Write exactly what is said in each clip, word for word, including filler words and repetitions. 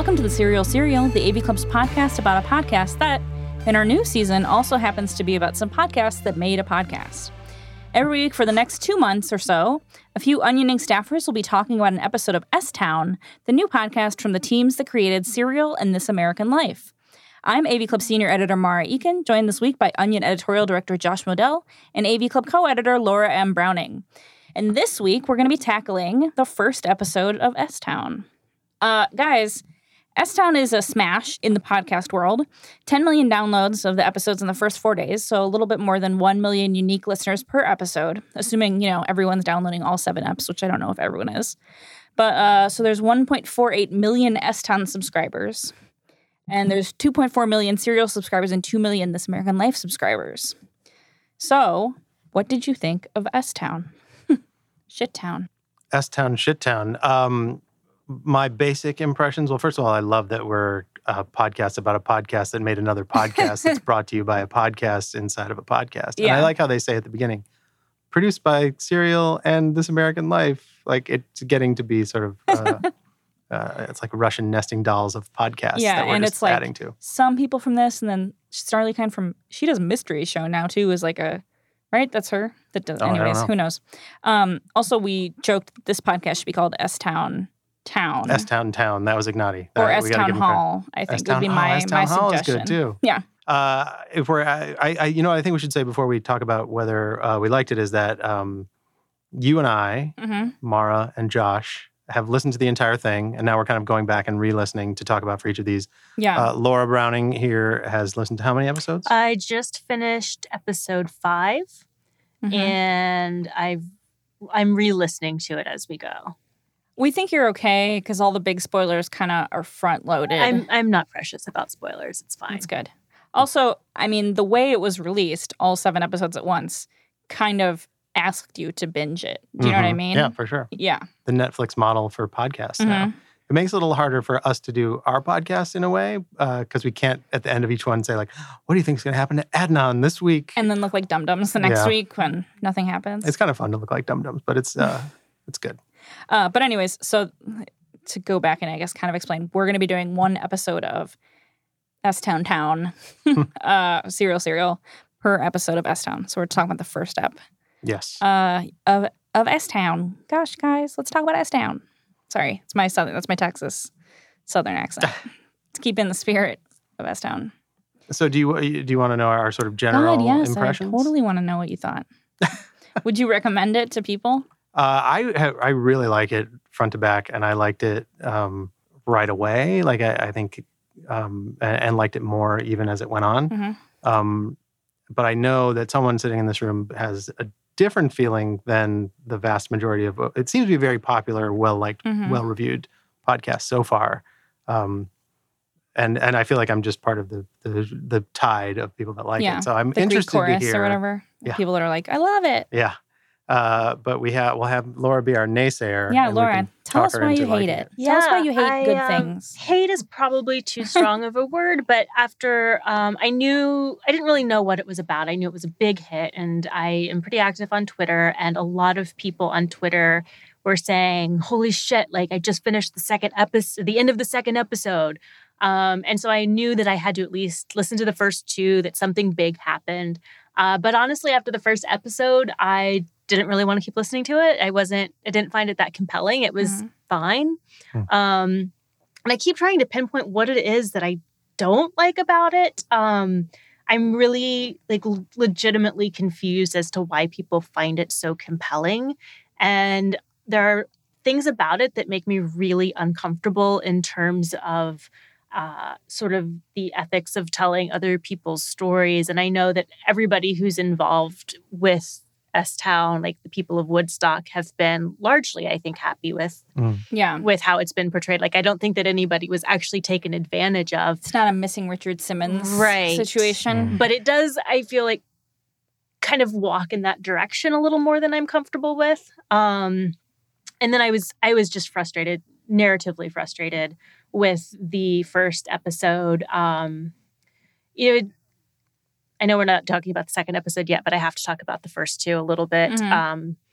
Welcome to the Serial Serial, the A V Club's podcast about a podcast that, in our new season, also happens to be about some podcasts that made a podcast. Every week for the next two months or so, a few onioning staffers will be talking about an episode of S-Town, the new podcast from the teams that created Serial and This American Life. I'm A V Club senior editor Mara Eakin, joined this week by Onion editorial director Josh Modell and A V Club co-editor Laura M. Browning. And this week, we're going to be tackling the first episode of S-Town. Uh, guys, S-Town is a smash in the podcast world. ten million downloads of the episodes in the first four days, so a little bit more than one million unique listeners per episode, assuming, you know, everyone's downloading all seven eps, which I don't know if everyone is. But, uh, so there's one point four eight million S-Town subscribers, and there's two point four million Serial subscribers and two million This American Life subscribers. So, what did you think of S-Town? Shit-Town. S-Town, Shit-Town. Um... My basic impressions, well, first of all, I love that we're a podcast about a podcast that made another podcast that's brought to you by a podcast inside of a podcast. Yeah. And I like how they say at the beginning, produced by Serial and This American Life. Like, it's getting to be sort of, uh, uh, it's like Russian nesting dolls of podcasts yeah, that we're and just it's like adding to. Some people from this, and then Starlee Kine from, she does Mystery Show now, too, is like a, right? That's her? That does, Oh, I don't anyways, know. who knows? Um, also, we joked this podcast should be called S-Town Town. S-Town Town. That was Ignati. Or That- we gotta S-Town give him credit. Hall, I think S-Town would be Hall. my, S-Town my Hall suggestion. is good, too. Yeah. Uh, if we're, I, I, you know, I think we should say before we talk about whether uh, we liked it is that um, you and I, Mm-hmm. Mara and Josh, have listened to the entire thing, and now we're kind of going back and re-listening to talk about for each of these. Yeah. Uh, Laura Browning here has listened to how many episodes? I just finished episode five, Mhm. and I've I'm re-listening to it as we go. We think you're okay because all the big spoilers kind of are front-loaded. I'm I'm not precious about spoilers. It's fine. That's good. Also, I mean, the way it was released, all seven episodes at once, kind of asked you to binge it. Do you know what I Mhm. mean? Yeah, for sure. Yeah. The Netflix model for podcasts now. Mhm. It makes it a little harder for us to do our podcast in a way because we can't, at the end of each one, say like, what do you think is going to happen to Adnan this week? And then look like dum-dums the next Yeah. week when nothing happens. It's kind of fun to look like dum-dums, but it's uh, it's good. Uh, but anyways, so to go back and I guess kind of explain, we're going to be doing one episode of S-Town Town, uh, Serial Serial, per episode of S-Town. So we're talking about the first ep Yes. uh, of of S-Town. Gosh, guys, let's talk about S-Town. Sorry, it's my southern. That's my Texas southern accent. To keep in the spirit of S-Town. So do you do you want to know our sort of general God, yes, impressions? I totally want to know what you thought. Would you recommend it to people? Uh, I ha- I really like it front to back, and I liked it um, right away. Like I, I think, um, and, and liked it more even as it went on. Mhm. Um, but I know that someone sitting in this room has a different feeling than the vast majority of. It seems to be a very popular, well liked, Mhm. well reviewed podcast so far. Um, and and I feel like I'm just part of the the, the tide of people that like Yeah, it. So I'm The Greek interested to chorus hear or whatever. Yeah. People that are like, I love it. Yeah. Uh, but we have we'll have Laura be our naysayer. Yeah, and we Laura, can tell talk us her why into you hate liking it. Tell us why you hate I, good um, things. Hate is probably too strong of a word, but after um, I knew, I didn't really know what it was about. I knew it was a big hit, and I am pretty active on Twitter, and a lot of people on Twitter were saying, holy shit, like I just finished the second episode, the end of the second episode. Um, and so I knew that I had to at least listen to the first two, that something big happened. Uh, but honestly, after the first episode, I didn't really want to keep listening to it. I wasn't, I didn't find it that compelling. It was Mhm. fine. Hmm. Um, and I keep trying to pinpoint what it is that I don't like about it. Um, I'm really like l- legitimately confused as to why people find it so compelling. And there are things about it that make me really uncomfortable in terms of uh, sort of the ethics of telling other people's stories. And I know that everybody who's involved with S-Town, like the people of Woodstock, have been largely, I think, happy with Yeah. with how it's been portrayed. Like, I don't think that anybody was actually taken advantage of. It's not a missing Richard Simmons Right. situation. Mm. But it does, I feel like, kind of walk in that direction a little more than I'm comfortable with. Um, and then I was I was just frustrated, narratively frustrated with the first episode. Um, you know, I know we're not talking about the second episode yet, but I have to talk about the first two a little bit. Mhm. Um,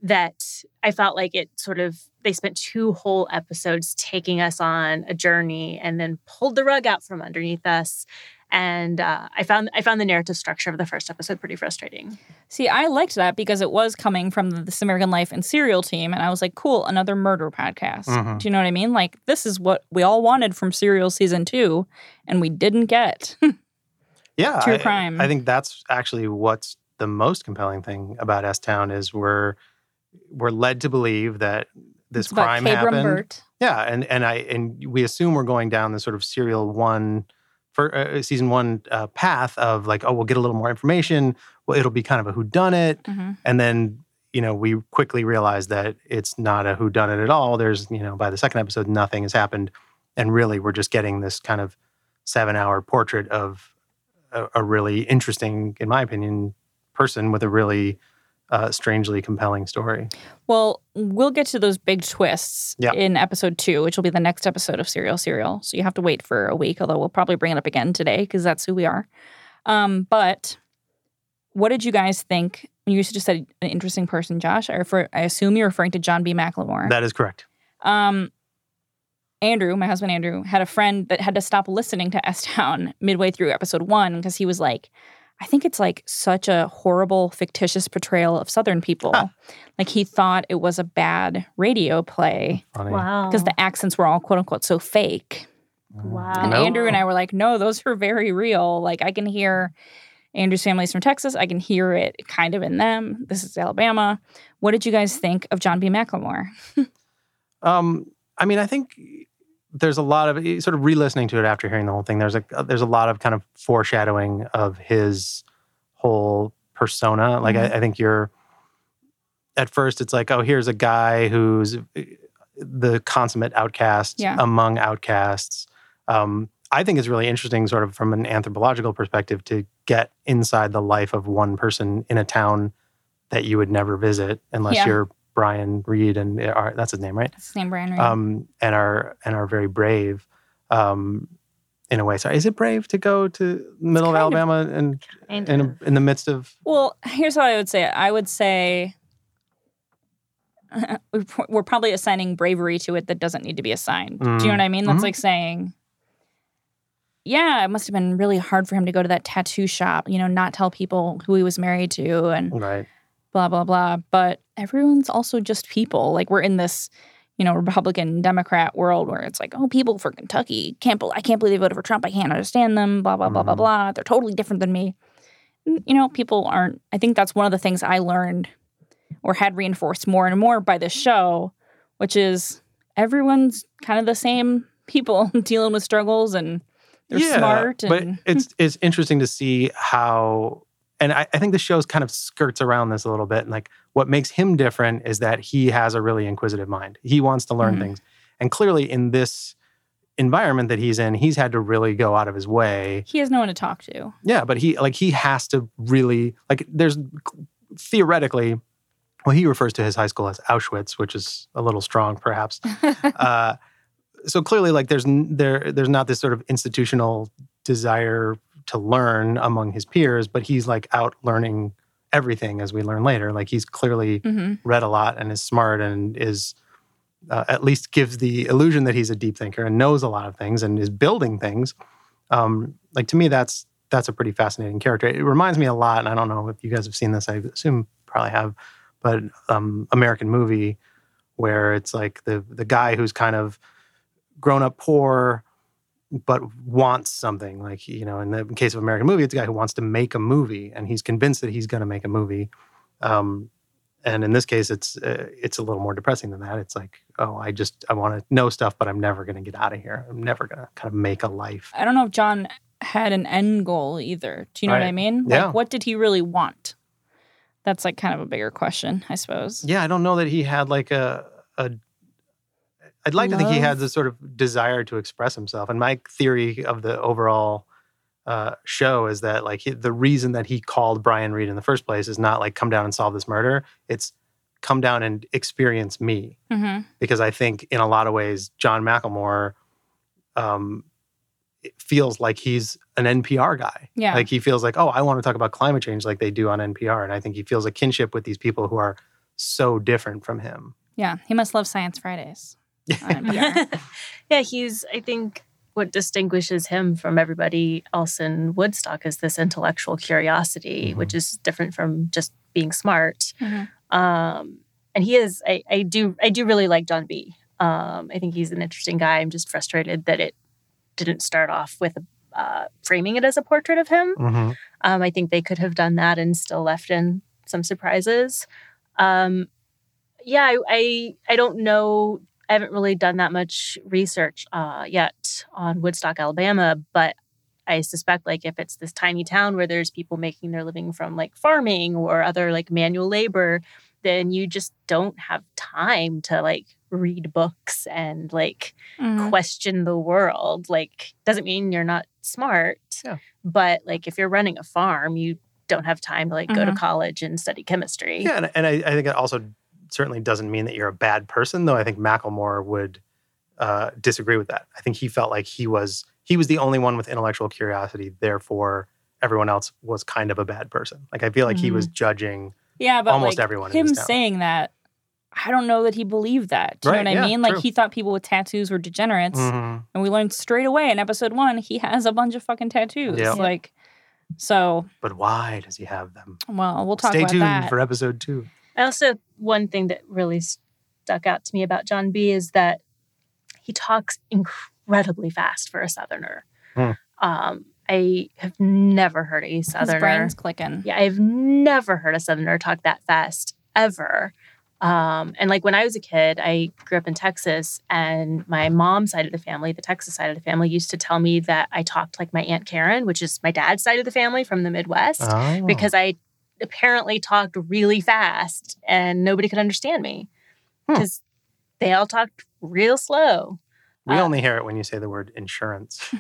that I felt like it sort of, they spent two whole episodes taking us on a journey and then pulled the rug out from underneath us. And uh, I found I found the narrative structure of the first episode pretty frustrating. See, I liked that because it was coming from the This American Life and Serial team. And I was like, cool, another murder podcast. Mm-hmm. Do you know what I mean? Like, this is what we all wanted from Serial season two, and we didn't get. Yeah. True I, crime. I think that's actually what's the most compelling thing about S-Town is we're, we're led to believe that this It's about crime Kay happened. Brumbert. Yeah. And, and, I, and we assume we're going down the sort of Serial one for uh, season one uh, path of like, oh, we'll get a little more information. Well, it'll be kind of a whodunit. Mm-hmm. And then, you know, we quickly realize that it's not a whodunit at all. There's, you know, by the second episode, nothing has happened. And really, we're just getting this kind of seven hour portrait of a, a really interesting, in my opinion, person with a really uh, strangely compelling story. Well, we'll get to those big twists Yeah. in episode two, which will be the next episode of Serial Serial. So you have to wait for a week, although we'll probably bring it up again today because that's who we are. Um, but what did you guys think? You just said an interesting person, Josh. I, refer, I assume you're referring to John B. McLemore. That is correct. Um, Andrew, my husband Andrew, had a friend that had to stop listening to S-Town midway through episode one because he was like, I think it's like such a horrible, fictitious portrayal of Southern people. Huh. Like he thought it was a bad radio play Funny. Wow. because the accents were all quote unquote so fake. Wow. And No. Andrew and I were like, no, those are very real. Like I can hear Andrew's family's from Texas. I can hear it kind of in them. This is Alabama. What did you guys think of John B. McLemore? Um, I mean, I think there's a lot of sort of re-listening to it after hearing the whole thing. There's a there's a lot of kind of foreshadowing of his whole persona. Like Mhm. I, I think you're at first it's like, oh, here's a guy who's the consummate outcast Yeah. among outcasts. Um, I think it's really interesting, sort of from an anthropological perspective, to get inside the life of one person in a town that you would never visit unless Yeah. you're Brian Reed and are, that's his name, right? That's his name, Brian Reed. Um, and are and are very brave, um, in a way. So, is it brave to go to the middle of kind of- Alabama and Kind in of. a, in the midst of? Well, here's how I would say it. I would say we're probably assigning bravery to it that doesn't need to be assigned. Do you know Mm. what I mean? That's Mhm. like saying, yeah, it must have been really hard for him to go to that tattoo shop, you know, not tell people who he was married to and Right. blah, blah, blah. But everyone's also just people. Like we're in this, you know, Republican Democrat world where it's like, oh, people for Kentucky can't. Be- I can't believe they voted for Trump. I can't understand them. Blah blah blah blah Mhm. blah. They're totally different than me. You know, people aren't. I think that's one of the things I learned or had reinforced more and more by this show, which is everyone's kind of the same people dealing with struggles and they're Yeah, smart. but And it's it's interesting to see how, and I, I think the show's kind of skirts around this a little bit. And like, what makes him different is that he has a really inquisitive mind. He wants to learn Mhm. things, and clearly in this environment that he's in, he's had to really go out of his way. he has no one to talk to. Yeah, but he like he has to really like. There's theoretically, well, he refers to his high school as Auschwitz, which is a little strong, perhaps. uh, so clearly, like there's n- there there's not this sort of institutional desire to learn among his peers, but he's like out learning everything, as we learn later. Like he's clearly hmm read a lot and is smart and is uh, at least gives the illusion that he's a deep thinker and knows a lot of things and is building things. Um, like to me, that's that's a pretty fascinating character. It reminds me a lot, and I don't know if you guys have seen this. I assume you probably have, but um, American Movie, where it's like the the guy who's kind of grown up poor, but wants something. Like, you know, in the case of American Movie, it's a guy who wants to make a movie, and he's convinced that he's going to make a movie. Um, and in this case, it's uh, it's a little more depressing than that. It's like, oh, I just I want to know stuff, but I'm never going to get out of here. I'm never going to kind of make a life. I don't know if John had an end goal either. Do you know what Right. I mean? Yeah. Like, what did he really want? That's like kind of a bigger question, I suppose. Yeah, I don't know that he had like a a. I'd like to think he had Love. this sort of desire to express himself. And my theory of the overall uh, show is that like he, the reason that he called Brian Reed in the first place is not like come down and solve this murder. It's come down and experience me. hmm Because I think in a lot of ways, John McLemore um, it feels like he's an N P R guy. Yeah. Like he feels like, oh, I want to talk about climate change like they do on N P R. And I think he feels a kinship with these people who are so different from him. Yeah, he must love Science Fridays on N P R. Yeah, he's, I think, what distinguishes him from everybody else in Woodstock is this intellectual curiosity, mm-hmm. which is different from just being smart. Mm-hmm. Um, and he is, I, I do I do really like John B. Um, I think he's an interesting guy. I'm just frustrated that it didn't start off with uh, framing it as a portrait of him. Mm-hmm. Um, I think they could have done that and still left in some surprises. Um, yeah, I, I I don't know. I haven't really done that much research uh, yet on Woodstock, Alabama, but I suspect like if it's this tiny town where there's people making their living from like farming or other like manual labor, then you just don't have time to like read books and like mm. question the world. Like, doesn't mean you're not smart, yeah. but like if you're running a farm, you don't have time to like mm-hmm. go to college and study chemistry. Yeah, and, and I, I think it also certainly doesn't mean that you're a bad person, though I think Macklemore would uh, disagree with that. I think he felt like he was he was the only one with intellectual curiosity, therefore everyone else was kind of a bad person. Like I feel like mm-hmm. he was judging yeah, but almost like, everyone him in this town. Saying that, I don't know that he believed that. Do you right, know what yeah, I mean? Like true. he thought people with tattoos were degenerates, mm-hmm. and we learned straight away in episode one he has a bunch of fucking tattoos. Yep. Like, so. But why does he have them? Well, we'll talk Stay about tuned that. for episode two. I also, one thing that really stuck out to me about John B. is that he talks incredibly fast for a Southerner. Hmm. Um, I have never heard a Southerner. His brain's clicking. Yeah, I've never heard a Southerner talk that fast, ever. Um, and like when I was a kid, I grew up in Texas, and my mom's side of the family, the Texas side of the family, used to tell me that I talked like my Aunt Karen, which is my dad's side of the family from the Midwest, oh. because I apparently talked really fast and nobody could understand me because hmm. they all talked real slow. We uh, only hear it when you say the word insurance.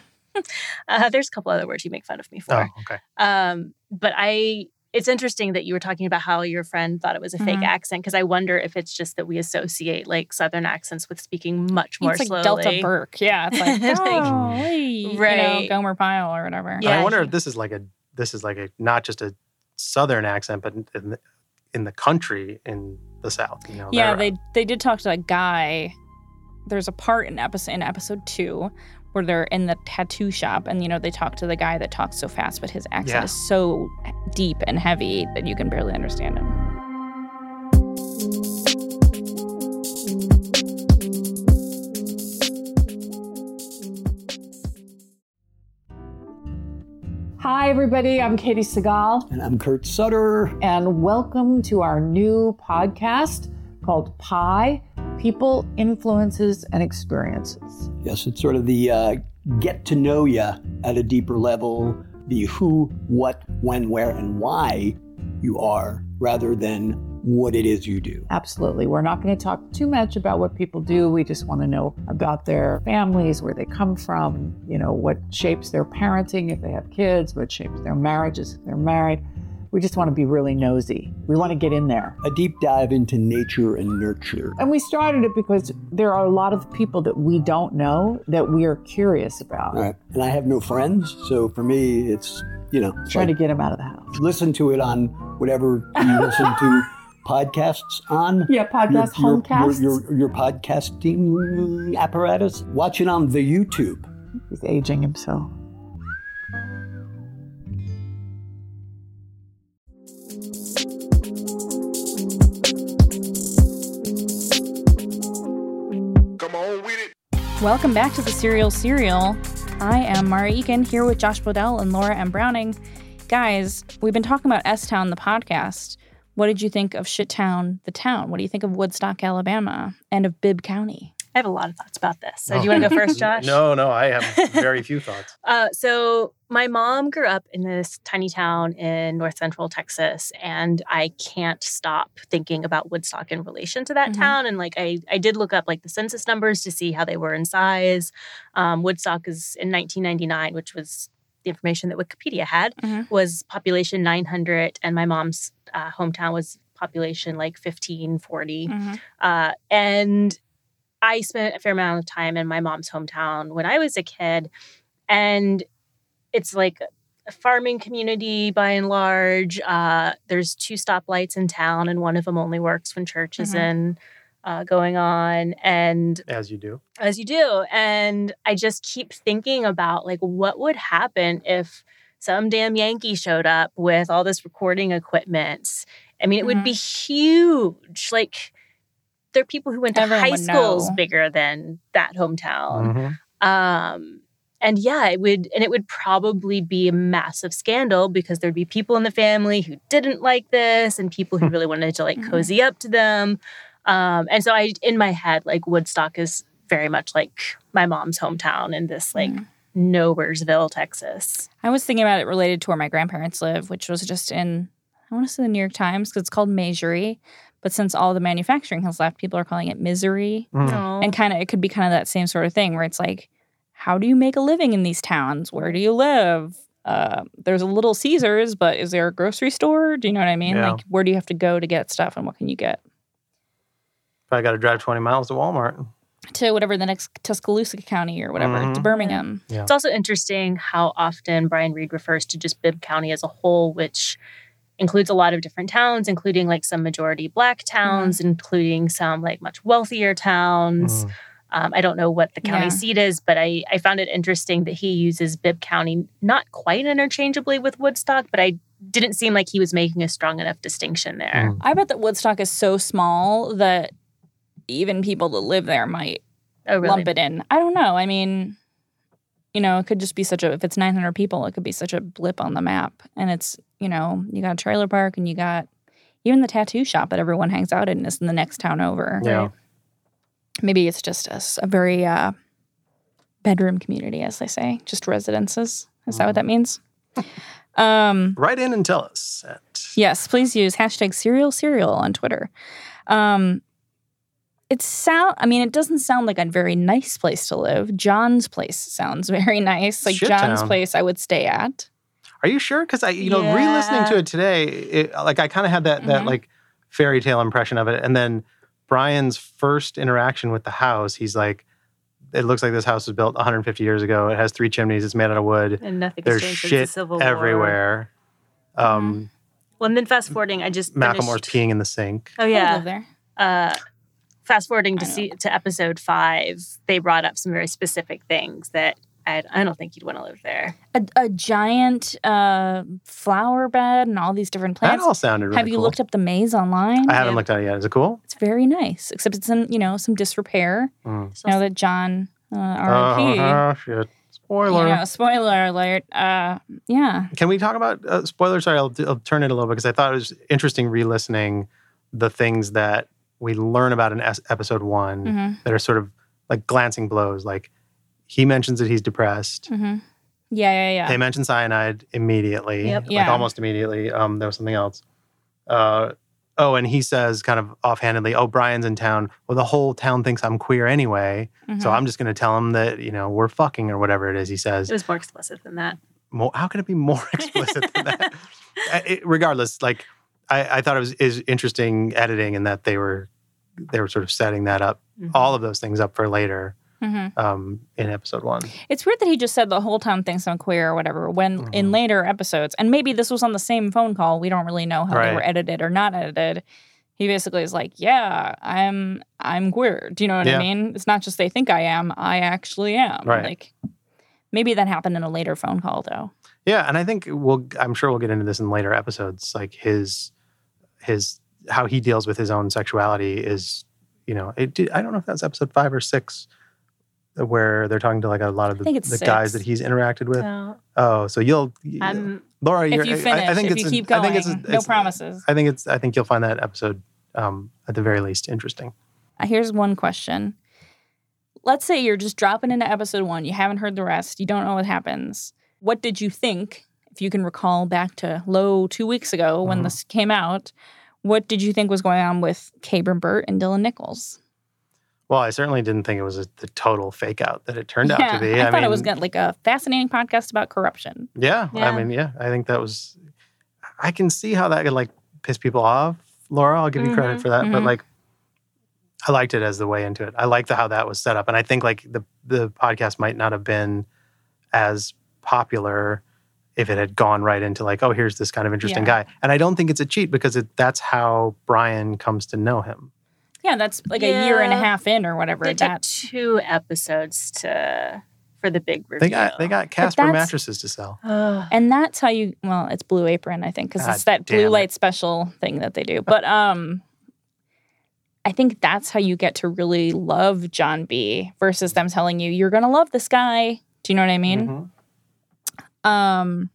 uh, there's a couple other words you make fun of me for. Oh, okay. Um, but I, it's interesting that you were talking about how your friend thought it was a mm-hmm. fake accent, because I wonder if it's just that we associate like Southern accents with speaking much more it's slowly. It's like Delta Burke. Yeah. It's like, like oh, hey, right. you know, Gomer Pyle or whatever. Yeah, I wonder if this is like a, this is like a, not just a Southern accent, but in the, in the country in the South. You know, yeah, they they did talk to a guy. There's a part in episode in episode two where they're in the tattoo shop, and you know they talk to the guy that talks so fast, but his accent yeah. is so deep and heavy that you can barely understand him. Hi, everybody. I'm Katie Segal. And I'm Kurt Sutter. And welcome to our new podcast called Pi, People, Influences, and Experiences. Yes, it's sort of the uh, get to know you at a deeper level, the who, what, when, where, and why you are, rather than what it is you do. Absolutely. We're not going to talk too much about what people do. We just want to know about their families, where they come from, you know, what shapes their parenting if they have kids, what shapes their marriages if they're married. We just want to be really nosy. We want to get in there. A deep dive into nature and nurture. And we started it because there are a lot of people that we don't know that we are curious about. Right. And I have no friends, so for me, it's, you know. Try like, to get them out of the house. Listen to it on whatever you listen to podcasts on. Yeah, podcast, your, homecasts. Your, your, your podcasting apparatus. Watch it on the YouTube. He's aging himself. Welcome back to the Serial Serial. I am Mara Eakin, here with Josh Bodell and Laura M. Browning. Guys, we've been talking about S-Town, the podcast. What did you think of Shittown, the town? What do you think of Woodstock, Alabama, and of Bibb County? I have a lot of thoughts about this. So oh. do you want to go first, Josh? No, no, I have very few thoughts. Uh, so my mom grew up in this tiny town in north central Texas, and I can't stop thinking about Woodstock in relation to that mm-hmm. town. And like I, I did look up like the census numbers to see how they were in size. Um, Woodstock is in nineteen ninety-nine, which was the information that Wikipedia had, mm-hmm. was population nine hundred, and my mom's uh, hometown was population like fifteen forty. Mm-hmm. Uh, and I spent a fair amount of time in my mom's hometown when I was a kid, and it's like a farming community by and large. Uh, there's two stoplights in town, and one of them only works when church is Mhm. in uh, going on. And As you do. as you do. And I just keep thinking about like what would happen if some damn Yankee showed up with all this recording equipment. I mean, it would Mhm. be huge. Like there are people who went to Everyone high would schools know. bigger than that hometown. Mhm. Um, and yeah, it would, and it would probably be a massive scandal because there'd be people in the family who didn't like this and people who really wanted to like Mhm. cozy up to them. Um, and so I, in my head, like Woodstock is very much like my mom's hometown in this like Mhm. Nowheresville, Texas. I was thinking about it related to where my grandparents live, which was just in, I want to say the New York Times, because it's called Masury. But since all the manufacturing has left, people are calling it Misery. Mm. No. And kind of, it could be kind of that same sort of thing where it's like, how do you make a living in these towns? Where do you live? Uh, there's a Little Caesars, but is there a grocery store? Do you know what I mean? Yeah. Like, where do you have to go to get stuff and what can you get? Probably got to drive twenty miles to Walmart. To whatever the next Tuscaloosa County or whatever, to Mhm. Birmingham. It's also interesting how often Brian Reed refers to just Bibb County as a whole, which includes a lot of different towns, including like some majority Black towns, including some like much wealthier towns. Mm. Um, I don't know what the county Yeah. seat is, but I, I found it interesting that he uses Bibb County not quite interchangeably with Woodstock, but I didn't seem like he was making a strong enough distinction there. Mm. I bet that Woodstock is so small that even people that live there might Oh, really? lump it in. I don't know. I mean, you know, it could just be such a, if it's nine hundred people, it could be such a blip on the map. And it's, you know, you got a trailer park and you got even the tattoo shop that everyone hangs out in is in the next town over. Yeah. Right. Maybe it's just a, s- a very uh, bedroom community, as they say, just residences. Is that what that means? um, Write in and tell us. At, yes, please use hashtag serial cereal on Twitter. Um, it sound. I mean, it doesn't sound like a very nice place to live. John's place sounds very nice. Like Shit John's town. place, I would stay at. Are you sure? Because I, you know, Yeah. re-listening to it today, it, like I kind of had that that Mhm. like fairy tale impression of it, and then Brian's first interaction with the house, he's like, "It looks like this house was built one hundred fifty years ago. It has three chimneys. It's made out of wood. And nothing There's changed since shit the Civil War. everywhere." Um, Well, and then fast forwarding, I just Macklemore's finished- peeing in the sink. Oh I would yeah. live there. Uh, fast forwarding to I know. see to episode five, they brought up some very specific things that I, I don't think you'd want to live there. A, a giant uh, flower bed and all these different That plants. all sounded really Have you cool. looked up the maze online? I haven't Yeah. looked at it yet. Is it cool? It's very nice, except it's in, you know, some disrepair. Mm. Now that John, uh, R I P, Oh, shit. Spoiler. you know, spoiler alert. Uh, yeah. Can we talk about uh, spoilers? Sorry, I'll, I'll turn it a little bit because I thought it was interesting re-listening the things that we learn about in es- episode one hmm that are sort of like glancing blows. Like he mentions that he's depressed. hmm Yeah, yeah, yeah. They mention cyanide immediately, Yep. like Yeah. almost immediately. Um, there was something else. Uh, oh, and he says kind of offhandedly, "Oh, Brian's in town. Well, the whole town thinks I'm queer anyway, so Mhm. I'm just going to tell him that you know we're fucking or whatever it is." He says, It was more explicit than that. more, how can it be more explicit than that? Uh, it- regardless, like I, I thought it was is interesting editing in that they were they were sort of setting that up, Mhm. all of those things up for later Mhm. um, in episode one. It's weird that he just said the whole town thinks I'm queer or whatever when in Mhm. later episodes, and maybe this was on the same phone call. We don't really know how Right. they were edited or not edited. He basically is like, yeah, I'm I'm queer. Do you know what Yeah. I mean? It's not just they think I am, I actually am. Right. Like maybe that happened in a later phone call though. Yeah, and I think we'll. I'm sure we'll get into this in later episodes. Like his his how he deals with his own sexuality is, you know, it. Did, I don't know if that's episode five or six, where they're talking to like a lot of the, think it's the guys six. that he's interacted with. So, Oh, so you'll, I'm Laura. If you're, you I- finish, I, think if it's you a- keep I going, think it's, a- no it's- promises. I think it's. I think you'll find that episode um, at the very least interesting. Uh, Here's one question. Let's say you're just dropping into episode one. You haven't heard the rest. You don't know what happens. What did you think, if you can recall back to low two weeks ago when Mhm. this came out, what did you think was going on with Cabrin Burt and Dylan Nichols? Well, I certainly didn't think it was a, the total fake out that it turned out yeah, to be. I, thought mean, it was gonna, like a fascinating podcast about corruption. Yeah, Yeah. I mean, yeah, I think that was. I can see how that could like piss people off, Laura. I'll give you credit Mhm, for that, but mhm. like, I liked it as the way into it. I like the how that was set up, and I think like the the podcast might not have been as popular if it had gone right into like, oh, here's this kind of interesting Yeah. guy. And I don't think it's a cheat because it, that's how Brian comes to know him. Yeah, that's like a year and a Yeah. half in or whatever. They took That's two episodes to for the big reveal. They got they got Casper that's- mattresses to sell. Ugh. and that's how you. Well, it's Blue Apron, I think, because God it's that damn blue it. light special thing that they do. But um, I think that's how you get to really love John B. Versus them telling you you're gonna love this guy. Do you know what I mean? Mhm. Um,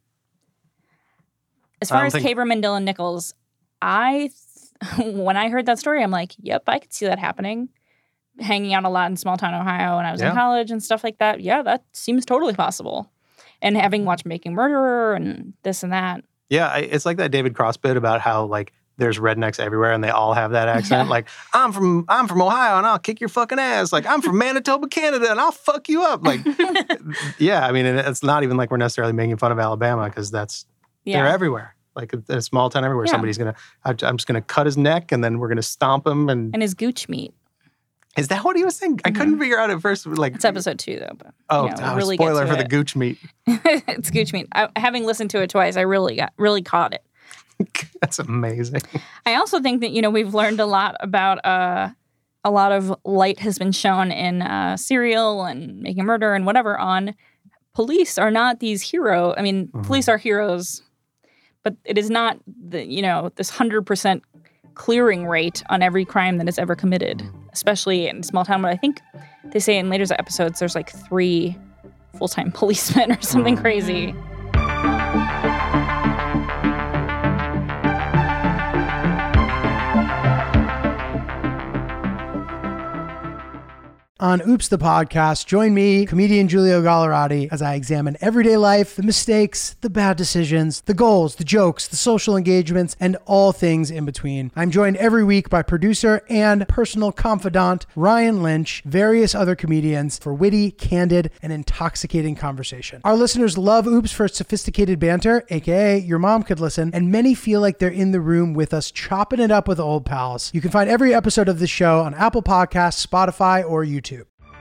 as I far don't as think- Cameron and Dylan Nichols, I when I heard that story, I'm like, yep, I could see that happening. Hanging out a lot in small town Ohio when I was Yeah. in college and stuff like that. Yeah, that seems totally possible. And having watched Making Murderer and this and that. Yeah, I, it's like that David Cross bit about how like there's rednecks everywhere and they all have that accent. Yeah. Like I'm from I'm from Ohio and I'll kick your fucking ass. Like I'm from Manitoba, Canada, and I'll fuck you up. Like, yeah, I mean, and it's not even like we're necessarily making fun of Alabama because that's they're Yeah. everywhere. Like in a small town everywhere, Yeah. somebody's gonna. I, I'm just gonna cut his neck and then we're gonna stomp him. And, And his gooch meat. is that what he was saying? I couldn't figure out at first. Like It's episode two, though. But oh, you know, oh, really get spoiler to for the it. gooch meat. It's gooch meat. I, having listened to it twice, I really got really caught it. That's amazing. I also think that, you know, we've learned a lot about uh, a lot of light has been shown in uh, Serial and Making Murder and whatever on police are not these hero. I mean, Mhm. police are heroes, but it is not the, you know, this one hundred percent clearing rate on every crime that is ever committed, especially in a small town. But I think they say in later episodes there's like three full-time policemen or something Mm. crazy. On Oops the Podcast, join me, comedian Giulio Gallerati, as I examine everyday life, the mistakes, the bad decisions, the goals, the jokes, the social engagements, and all things in between. I'm joined every week by producer and personal confidant Ryan Lynch, various other comedians for witty, candid, and intoxicating conversation. Our listeners love Oops for its sophisticated banter, aka your mom could listen, and many feel like they're in the room with us chopping it up with old pals. You can find every episode of this show on Apple Podcasts, Spotify, or YouTube.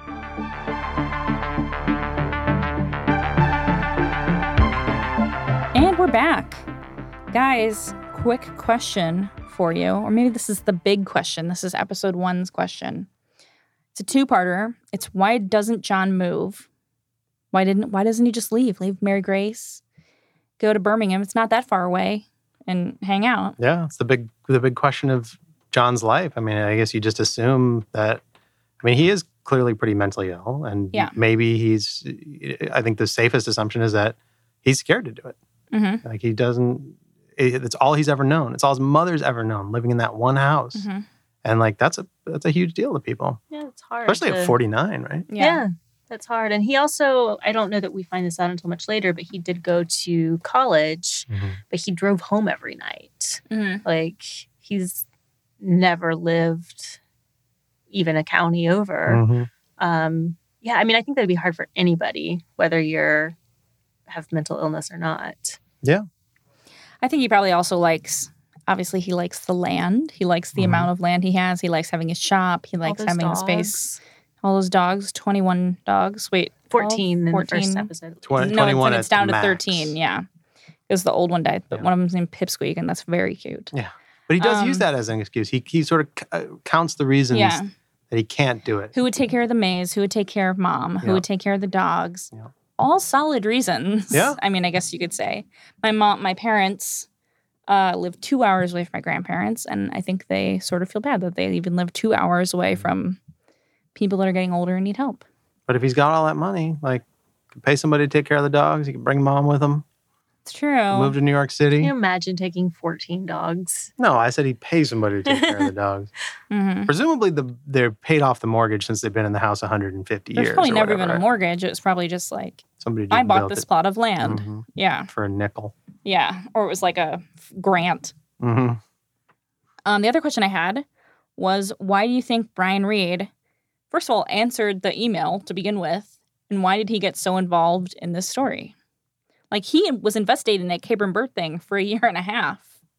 And we're back. Guys, quick question for you, or maybe this is the big question. This is episode one's question. It's a two-parter. It's why doesn't John move? Why didn't why doesn't he just leave? Leave Mary Grace, go to Birmingham. It's not that far away, and hang out. Yeah, it's the big the big question of John's life. I mean, I guess you just assume that. I mean, he is clearly pretty mentally ill, and Yeah. maybe he's. I think the safest assumption is that he's scared to do it. Mm-hmm. Like he doesn't. It, it's all he's ever known. It's all his mother's ever known, living in that one house, Mm-hmm. and like that's a that's a huge deal to people, Yeah, it's hard. especially to- at forty-nine, right? Yeah. Yeah. That's hard. And he also, I don't know that we find this out until much later, but he did go to college, but he drove home every night. Mm-hmm. Like he's never lived even a county over. Mhm. Um, yeah, I mean, I think that'd be hard for anybody, whether you're have mental illness or not. I think he probably also likes. Obviously, he likes the land. He likes the Mhm. amount of land he has. He likes having his shop. He likes those having the space. All those dogs. Twenty-one dogs. Wait, fourteen in fourteen? the first episode. Twenty- no, twenty-one it's, it's at down to max. thirteen. Yeah, because the old one died, but Yeah. one of them's named Pipsqueak, and that's very cute. But he does use Um, that as an excuse. He he sort of c- uh, counts the reasons Yeah. that he can't do it. Who would take care of the maze? Who would take care of mom? Who Yeah. would take care of the dogs? Yeah. All solid reasons. Yeah. I mean, I guess you could say. My mom, my parents uh, live two hours away from my grandparents, and I think they sort of feel bad that they even live two hours away from people that are getting older and need help. But if he's got all that money, like, could pay somebody to take care of the dogs. He could bring mom with him. It's true. Move to New York City. Can you imagine taking fourteen dogs? No, I said he'd pay somebody to take care of the dogs. hmm Presumably, the they're paid off the mortgage since they've been in the house one hundred fifty There's years. probably or never whatever. been a mortgage. It was probably just like, Somebody just I bought built this it. plot of land. Mhm. Yeah. For a nickel. Yeah. Or it was like a f- grant. hmm Um, the other question I had was, why do you think Brian Reed, first of all, answered the email to begin with, and why did he get so involved in this story? Like, he was investigating that Cabrin Bird thing for a year and a half,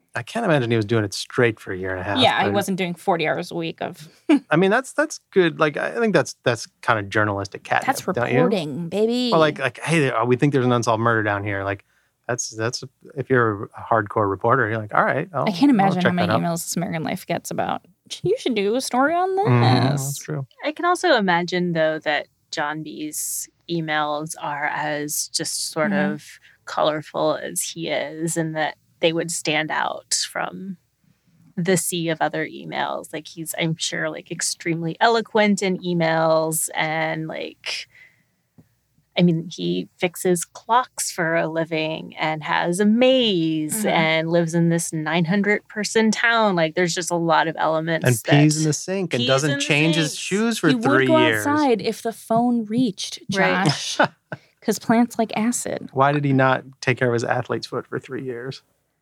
I can't imagine he was doing it straight for a year and a half. Yeah, he but- wasn't doing forty hours a week of. I mean, that's that's good. Like, I think that's that's kind of journalistic catnip. That's don't you? reporting, baby. Well, like like hey, there- we think there's an unsolved murder down here. Like, that's that's if you're a hardcore reporter, you're like, all right. I'll, I can't imagine I'll how check many that out. emails This American Life gets about. You should do a story on this. Mhm, that's true. I can also imagine, though, that John B's emails are as just sort Mhm. of colorful as he is, and that they would stand out from the sea of other emails. Like, he's, I'm sure, like extremely eloquent in emails, and like, I mean, he fixes clocks for a living and has a maze Mhm. and lives in this nine hundred person town. Like, there's just a lot of elements. And that, pees in the sink and Pees doesn't in the change his sink. shoes for He three would go years. outside if the phone reached, Right. Josh. Because plants like acid. Why did he not take care of his athlete's foot for three years?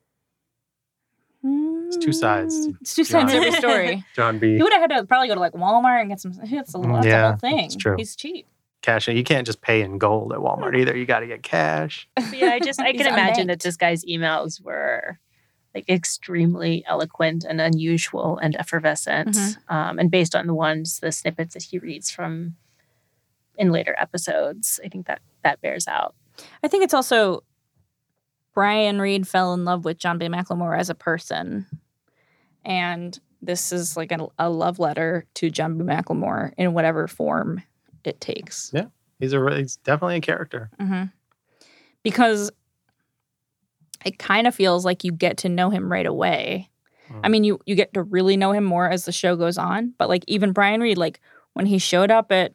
It's two sides to It's two sides to John. every story. John B. He would have had to probably go to like Walmart and get some. That's the, that's Yeah, the whole thing. that's true. He's cheap. Cash. You can't just pay in gold at Walmart either. You got to get cash. But yeah, I just I He's can imagine unbanked. that this guy's emails were like extremely eloquent and unusual and effervescent, Mhm. um, and based on the ones the snippets that he reads from in later episodes, I think that that bears out. I think it's also Brian Reed fell in love with John B. McLemore as a person, and this is like a, a love letter to John B. McLemore in whatever form it takes. Yeah. He's a re- he's definitely a character. Mm-hmm. Because it kind of feels like you get to know him right away. Mm. I mean, you you get to really know him more as the show goes on. But like even Brian Reed, like when he showed up at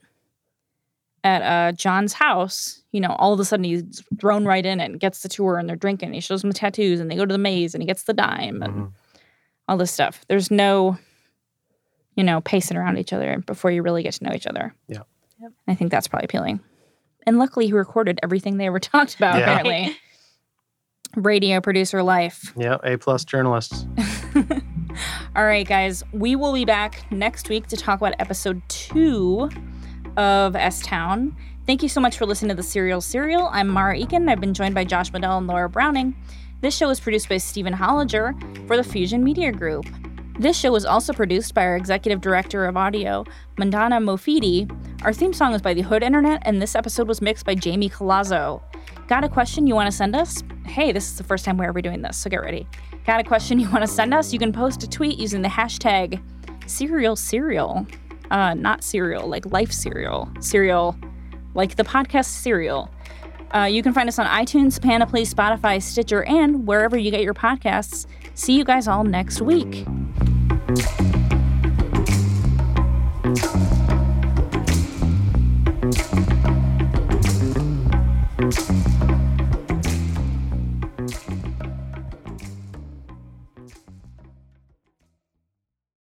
at uh, John's house, you know, all of a sudden he's thrown right in it and gets the tour and they're drinking. And he shows them the tattoos and they go to the maze and he gets the dime and Mhm. all this stuff. There's no, you know, pacing around each other before you really get to know each other. Yeah. Yep. I think that's probably appealing. And luckily he recorded everything they ever talked about, Yeah. apparently. Radio producer life. Yeah. A plus journalists. All right, guys. We will be back next week to talk about episode two of S-Town. Thank you so much for listening to the Serial Serial. I'm Mara Eakin. I've been joined by Josh Medell and Laura Browning. This show is produced by Stephen Hollinger for the Fusion Media Group. This show was also produced by our executive director of audio, Mandana Mofidi. Our theme song is by The Hood Internet, and this episode was mixed by Jamie Colazzo. Got a question you want to send us? Hey, this is the first time we're ever doing this, so get ready. Got a question you want to send us? You can post a tweet using the hashtag Serial Serial. Uh, not cereal, like life cereal. Cereal, like the podcast Serial. Uh, you can find us on iTunes, Panoply, Spotify, Stitcher, and wherever you get your podcasts. See you guys all next week.